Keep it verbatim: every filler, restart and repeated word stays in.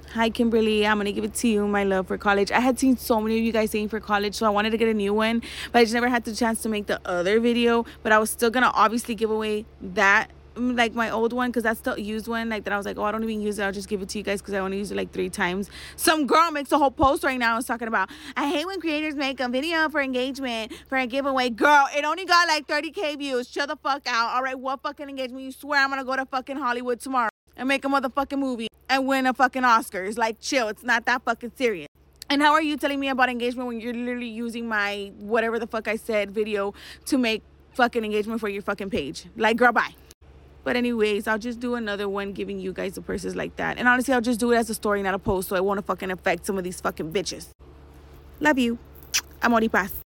Hi, Kimberly. I'm going to give it to you, my love for college. I had seen so many of you guys saying for college, so I wanted to get a new one, but I just never had the chance to make the other video. But I was still going to obviously give away that, mm, like my old one, because that's the used one. Like that I was like, oh, I don't even use it. I'll just give it to you guys because I want to use it like three times. Some girl makes a whole post right now and is talking about, I hate when creators make a video for engagement, for a giveaway. Girl, it only got like thirty K views. Shut the fuck out. All right, what fucking engagement? You swear I'm going to go to fucking Hollywood tomorrow and make a motherfucking movie and win a fucking Oscar. It's like, chill. It's not that fucking serious. And how are you telling me about engagement when you're literally using my whatever the fuck I said video to make fucking engagement for your fucking page? Like, girl, bye. But anyways, I'll just do another one giving you guys the purses like that. And honestly, I'll just do it as a story, not a post, so it won't fucking affect some of these fucking bitches. Love you. Amor y paz.